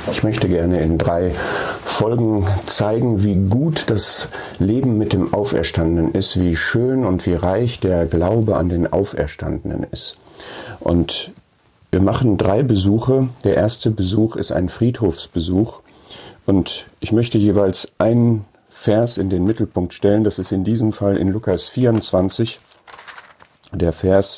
Ich möchte gerne in 3 Folgen zeigen, wie gut das Leben mit dem Auferstandenen ist, wie schön und wie reich der Glaube an den Auferstandenen ist. Und wir machen 3 Besuche. Der erste Besuch ist ein Friedhofsbesuch. Und ich möchte jeweils einen Vers in den Mittelpunkt stellen. Das ist in diesem Fall in Lukas 24, der Vers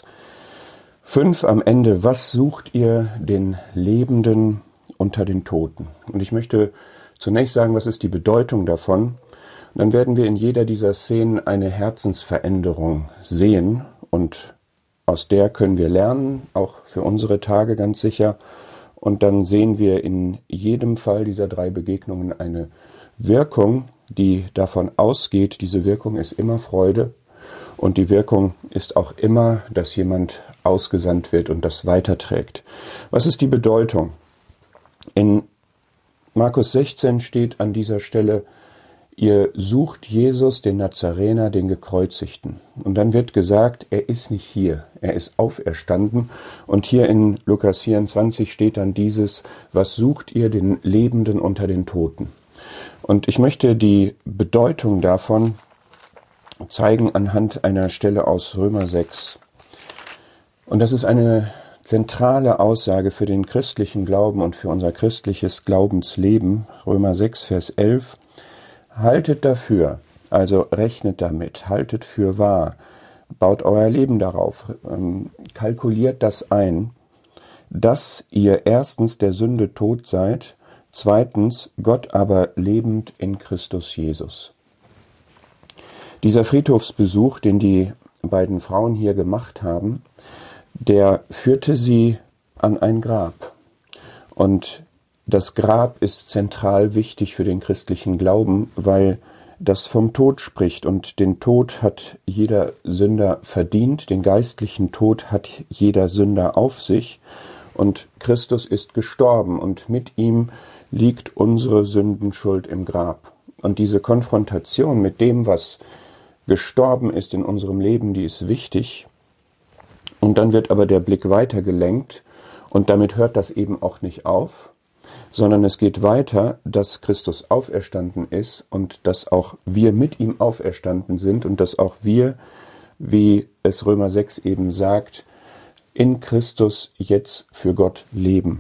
5 am Ende. Was sucht ihr den Lebenden unter den Toten? Und ich möchte zunächst sagen, was ist die Bedeutung davon? Und dann werden wir in jeder dieser Szenen eine Herzensveränderung sehen und aus der können wir lernen, auch für unsere Tage ganz sicher. Und dann sehen wir in jedem Fall dieser 3 Begegnungen eine Wirkung, die davon ausgeht, diese Wirkung ist immer Freude und die Wirkung ist auch immer, dass jemand ausgesandt wird und das weiterträgt. Was ist die Bedeutung? In Markus 16 steht an dieser Stelle, ihr sucht Jesus, den Nazarener, den Gekreuzigten. Und dann wird gesagt, er ist nicht hier, er ist auferstanden. Und hier in Lukas 24 steht dann dieses, was sucht ihr den Lebenden unter den Toten? Und ich möchte die Bedeutung davon zeigen anhand einer Stelle aus Römer 6. Und das ist eine zentrale Aussage für den christlichen Glauben und für unser christliches Glaubensleben. Römer 6, Vers 11. Haltet dafür, also rechnet damit, haltet für wahr, baut euer Leben darauf, kalkuliert das ein, dass ihr erstens der Sünde tot seid, zweitens Gott aber lebend in Christus Jesus. Dieser Friedhofsbesuch, den die beiden Frauen hier gemacht haben, der führte sie an ein Grab. Und das Grab ist zentral wichtig für den christlichen Glauben, weil das vom Tod spricht. Und den Tod hat jeder Sünder verdient, den geistlichen Tod hat jeder Sünder auf sich. Und Christus ist gestorben und mit ihm liegt unsere Sündenschuld im Grab. Und diese Konfrontation mit dem, was gestorben ist in unserem Leben, die ist wichtig. Und dann wird aber der Blick weitergelenkt und damit hört das eben auch nicht auf, sondern es geht weiter, dass Christus auferstanden ist und dass auch wir mit ihm auferstanden sind und dass auch wir, wie es Römer 6 eben sagt, in Christus jetzt für Gott leben.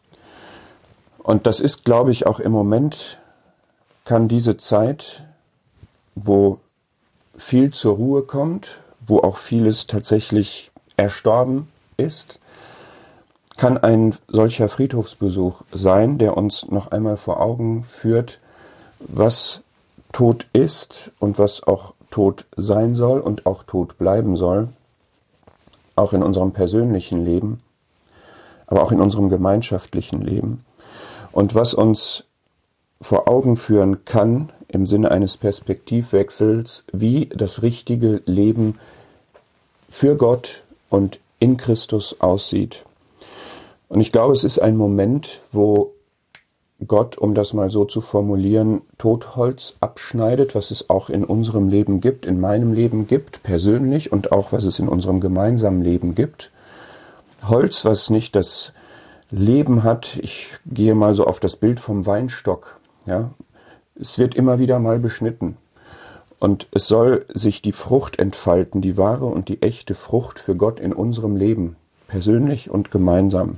Und das ist, glaube ich, auch im Moment kann diese Zeit, wo viel zur Ruhe kommt, wo auch vieles tatsächlich erstorben ist, kann ein solcher Friedhofsbesuch sein, der uns noch einmal vor Augen führt, was Tod ist und was auch tot sein soll und auch tot bleiben soll, auch in unserem persönlichen Leben, aber auch in unserem gemeinschaftlichen Leben. Und was uns vor Augen führen kann, im Sinne eines Perspektivwechsels, wie das richtige Leben für Gott und in Christus aussieht. Und ich glaube, es ist ein Moment, wo Gott, um das mal so zu formulieren, Totholz abschneidet, was es auch in unserem Leben gibt, in meinem Leben gibt, persönlich und auch was es in unserem gemeinsamen Leben gibt. Holz, was nicht das Leben hat, ich gehe mal so auf das Bild vom Weinstock, ja, es wird immer wieder mal beschnitten. Und es soll sich die Frucht entfalten, die wahre und die echte Frucht für Gott in unserem Leben, persönlich und gemeinsam.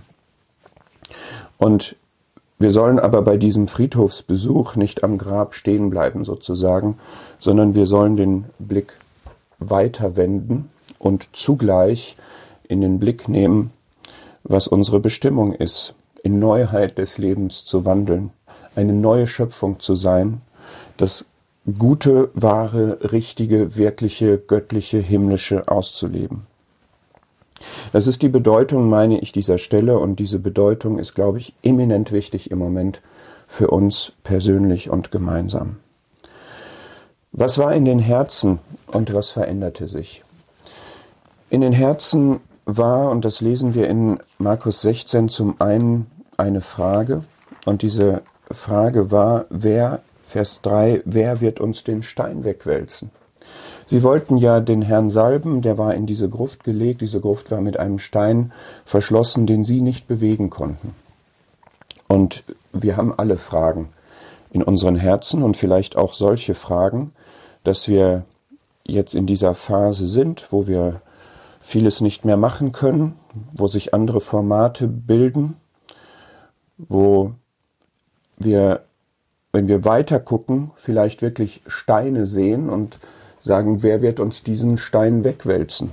Und wir sollen aber bei diesem Friedhofsbesuch nicht am Grab stehen bleiben sozusagen, sondern wir sollen den Blick weiter wenden und zugleich in den Blick nehmen, was unsere Bestimmung ist, in Neuheit des Lebens zu wandeln, eine neue Schöpfung zu sein, das gute, wahre, richtige, wirkliche, göttliche, himmlische auszuleben. Das ist die Bedeutung, meine ich, dieser Stelle und diese Bedeutung ist, glaube ich, eminent wichtig im Moment für uns persönlich und gemeinsam. Was war in den Herzen und was veränderte sich? In den Herzen war, und das lesen wir in Markus 16, zum einen eine Frage und diese Frage war, Vers 3, wer wird uns den Stein wegwälzen? Sie wollten ja den Herrn salben, der war in diese Gruft gelegt, diese Gruft war mit einem Stein verschlossen, den sie nicht bewegen konnten. Und wir haben alle Fragen in unseren Herzen und vielleicht auch solche Fragen, dass wir jetzt in dieser Phase sind, wo wir vieles nicht mehr machen können, wo sich andere Formate bilden, wo wir, wenn wir weiter gucken, vielleicht wirklich Steine sehen und sagen, wer wird uns diesen Stein wegwälzen?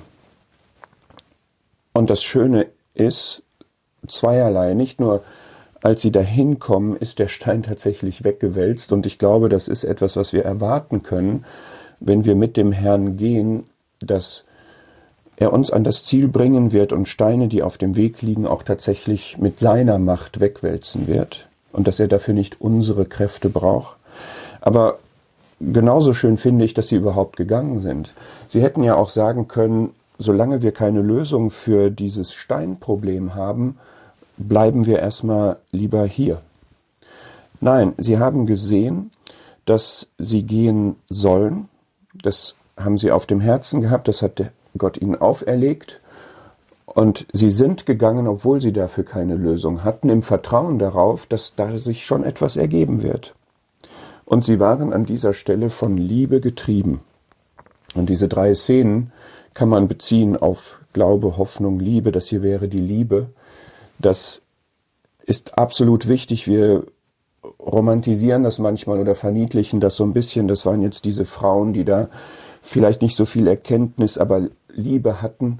Und das Schöne ist zweierlei. Nicht nur, als sie dahin kommen, ist der Stein tatsächlich weggewälzt. Und ich glaube, das ist etwas, was wir erwarten können, wenn wir mit dem Herrn gehen, dass er uns an das Ziel bringen wird und Steine, die auf dem Weg liegen, auch tatsächlich mit seiner Macht wegwälzen wird. Und dass er dafür nicht unsere Kräfte braucht. Aber genauso schön finde ich, dass sie überhaupt gegangen sind. Sie hätten ja auch sagen können, solange wir keine Lösung für dieses Steinproblem haben, bleiben wir erstmal lieber hier. Nein, sie haben gesehen, dass sie gehen sollen. Das haben sie auf dem Herzen gehabt, das hat Gott ihnen auferlegt. Und sie sind gegangen, obwohl sie dafür keine Lösung hatten, im Vertrauen darauf, dass da sich schon etwas ergeben wird. Und sie waren an dieser Stelle von Liebe getrieben. Und diese 3 Szenen kann man beziehen auf Glaube, Hoffnung, Liebe. Das hier wäre die Liebe. Das ist absolut wichtig. Wir romantisieren das manchmal oder verniedlichen das so ein bisschen. Das waren jetzt diese Frauen, die da vielleicht nicht so viel Erkenntnis, aber Liebe hatten.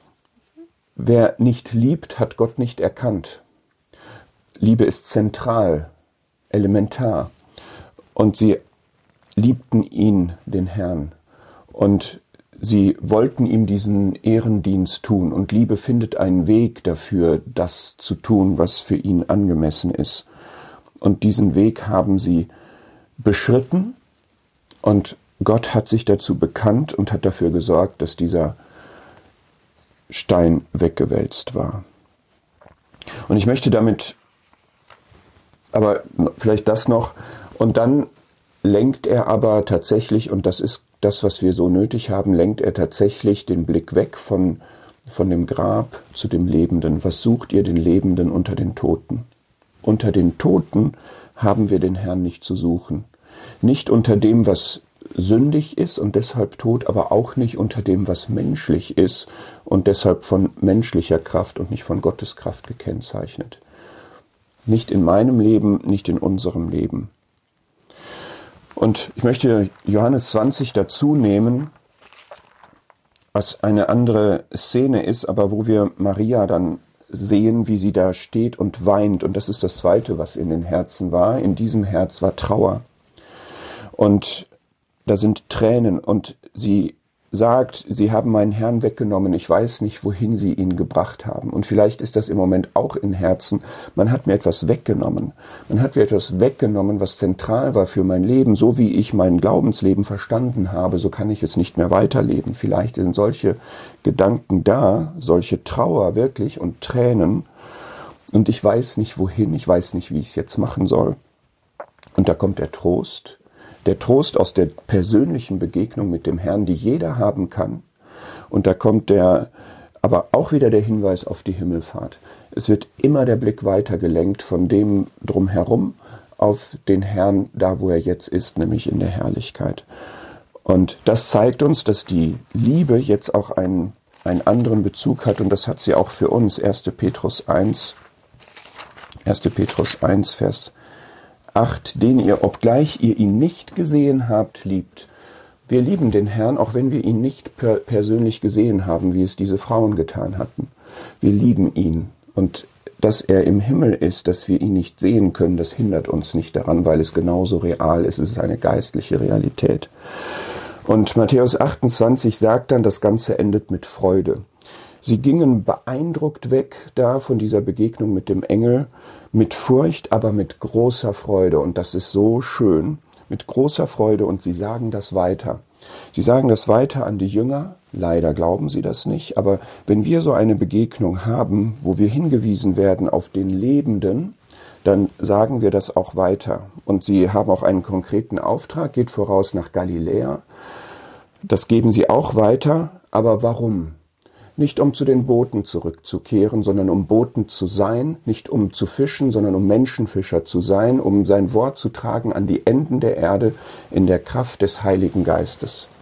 Wer nicht liebt, hat Gott nicht erkannt. Liebe ist zentral, elementar. Und sie liebten ihn, den Herrn. Und sie wollten ihm diesen Ehrendienst tun. Und Liebe findet einen Weg dafür, das zu tun, was für ihn angemessen ist. Und diesen Weg haben sie beschritten. Und Gott hat sich dazu bekannt und hat dafür gesorgt, dass dieser Stein weggewälzt war. Und ich möchte damit, aber vielleicht das noch, und dann lenkt er aber tatsächlich, und das ist das, was wir so nötig haben, lenkt er tatsächlich den Blick weg von dem Grab zu dem Lebenden. Was sucht ihr den Lebenden unter den Toten? Unter den Toten haben wir den Herrn nicht zu suchen. Nicht unter dem, was sündig ist und deshalb tot, aber auch nicht unter dem, was menschlich ist und deshalb von menschlicher Kraft und nicht von Gottes Kraft gekennzeichnet. Nicht in meinem Leben, nicht in unserem Leben. Und ich möchte Johannes 20 dazu nehmen, was eine andere Szene ist, aber wo wir Maria dann sehen, wie sie da steht und weint. Und das ist das Zweite, was in den Herzen war. In diesem Herz war Trauer. Und da sind Tränen. Und sie sagt, sie haben meinen Herrn weggenommen. Ich weiß nicht, wohin sie ihn gebracht haben. Und vielleicht ist das im Moment auch in Herzen. Man hat mir etwas weggenommen. Man hat mir etwas weggenommen, was zentral war für mein Leben. So wie ich mein Glaubensleben verstanden habe, so kann ich es nicht mehr weiterleben. Vielleicht sind solche Gedanken da, solche Trauer wirklich und Tränen. Und ich weiß nicht wohin, ich weiß nicht, wie ich es jetzt machen soll. Und da kommt der Trost. Der Trost aus der persönlichen Begegnung mit dem Herrn, die jeder haben kann. Und da kommt aber auch wieder der Hinweis auf die Himmelfahrt. Es wird immer der Blick weitergelenkt von dem drumherum auf den Herrn, da wo er jetzt ist, nämlich in der Herrlichkeit. Und das zeigt uns, dass die Liebe jetzt auch einen anderen Bezug hat und das hat sie auch für uns. 1. Petrus 1, Vers 8, den ihr, obgleich ihr ihn nicht gesehen habt, liebt. Wir lieben den Herrn, auch wenn wir ihn nicht persönlich gesehen haben, wie es diese Frauen getan hatten. Wir lieben ihn. Und dass er im Himmel ist, dass wir ihn nicht sehen können, das hindert uns nicht daran, weil es genauso real ist. Es ist eine geistliche Realität. Und Matthäus 28 sagt dann, das Ganze endet mit Freude. Sie gingen beeindruckt weg da von dieser Begegnung mit dem Engel, mit Furcht, aber mit großer Freude. Und das ist so schön, mit großer Freude. Und sie sagen das weiter. Sie sagen das weiter an die Jünger. Leider glauben sie das nicht. Aber wenn wir so eine Begegnung haben, wo wir hingewiesen werden auf den Lebenden, dann sagen wir das auch weiter. Und sie haben auch einen konkreten Auftrag, geht voraus nach Galiläa. Das geben sie auch weiter. Aber warum? nicht um zu den Booten zurückzukehren, sondern um Boten zu sein, nicht um zu fischen, sondern um Menschenfischer zu sein, um sein Wort zu tragen an die Enden der Erde in der Kraft des Heiligen Geistes.